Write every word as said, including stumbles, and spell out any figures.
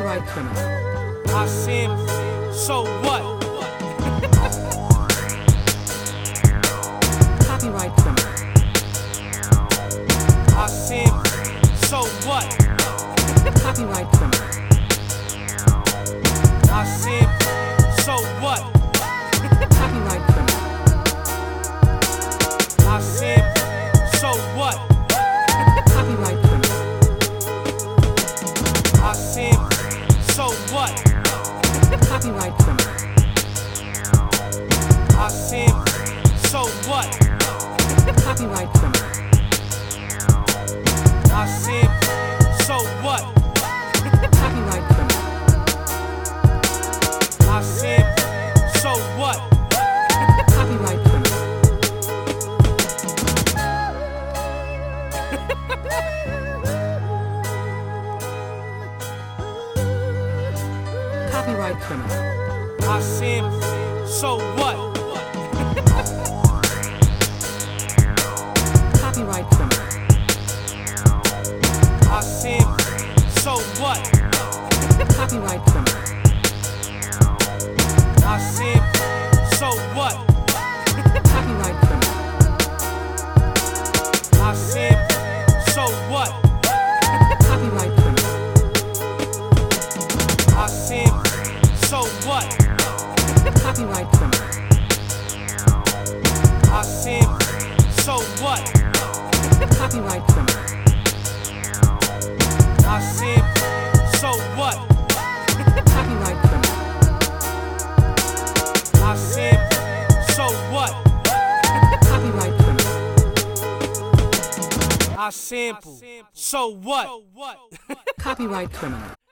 Copyright criminal. I sample, so what? Copyright criminal. I sample, so what? Copyright criminal. I sample, so what? Copyright criminal. I sample, so what? Copyright criminal. I sample, so what? Copyright criminal. I sample, so what? Copyright criminal. I sample, so what? Copyright criminal. I sample, so what? Copyright criminal. Copyright criminal. I sample, so what? Copyright criminal. I sample, so what? Copyright criminal. I sample, so what? Copyright criminal. I sample, so what? Copyright criminal. I sample, so what? Copyright criminal. I sample, so what? Copyright criminal. I sample, so what? Copyright criminal. I sample, so what? Copyright criminal. I sample, so what? Copyright criminal.